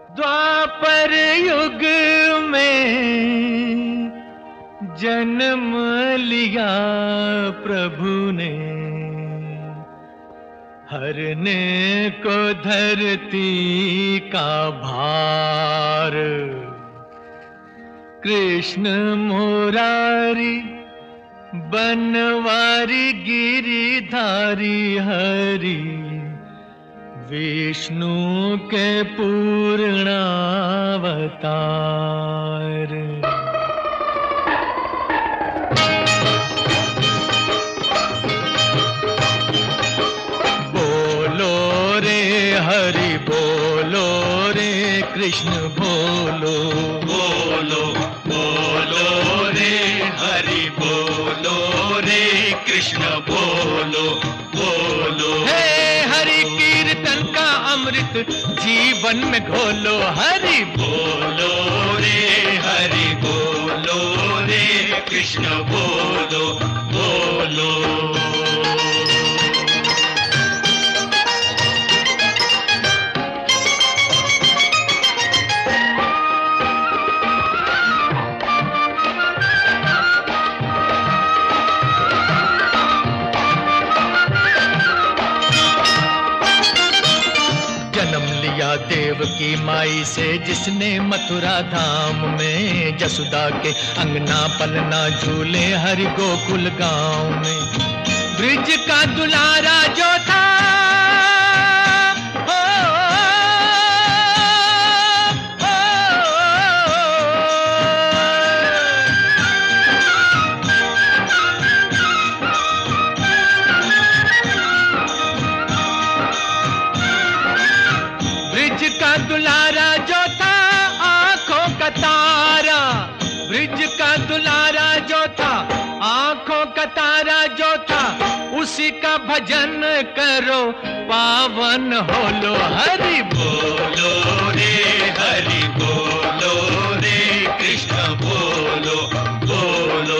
द्वापर युग में जन्म लिया प्रभु ने, हरने को धरती का भार। कृष्ण मुरारी बनवारी गिरिधारी हरि, विष्णु के पूर्णावतार। बोलो रे हरि बोलो रे कृष्ण बोलो, बोलो बोलो रे हरि बोलो रे कृष्ण बोलो, बोलो। हे हरि कीर्तन का अमृत जीवन में घोलो, हरि बोलो रे हरि बोलो रे कृष्ण बोलो, बोलो। देव की माई से जिसने मथुरा धाम में, जसुदा के अंगना पलना झूले हरि गोकुल गांव में। ब्रिज का दुलारा जो था का दुलारा जो था आंखों का तारा, ब्रिज का दुलारा जो था आंखों का तारा जो था, उसी का भजन करो पावन हो लो, हरि बोलो रे हरि बोलो रे कृष्ण बोलो, बोलो।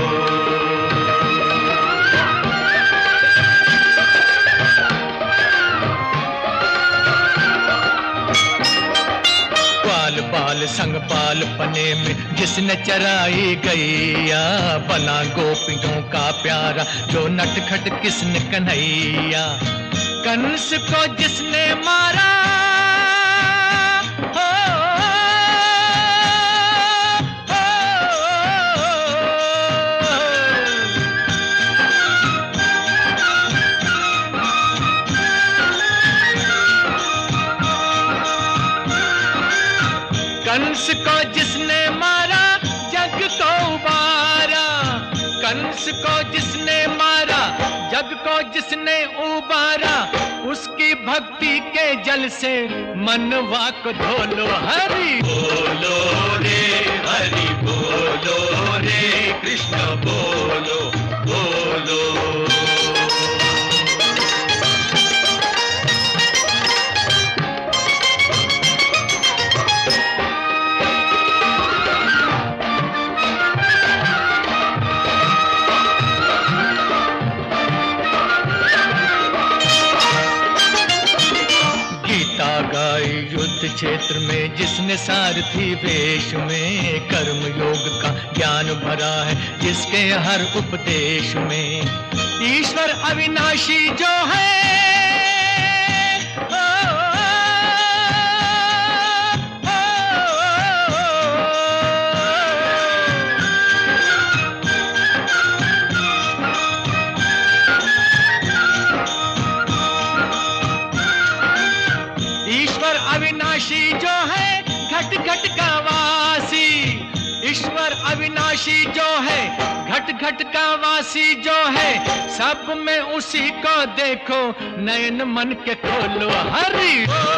बाल संग पाल पने में जिसने चराई गैया, बना गोपियों का प्यारा जो नटखट किसने कन्हैया। कंस को जिसने मारा कंस को जिसने मारा जग को उबारा, कंस को जिसने मारा जग को जिसने उबारा, उसकी भक्ति के जल से मनवा को धोलो, हरि बोलो रे हरि बोलो रे कृष्ण बोलो, बोलो। युद्ध क्षेत्र में जिसने सारथी वेश में, कर्म योग का ज्ञान भरा है जिसके हर उपदेश में। ईश्वर अविनाशी जो है अविनाशी जो है घट घट का वासी, ईश्वर अविनाशी जो है घट घट का वासी जो है, सब में उसी को देखो नयन मन के खोलो, हरि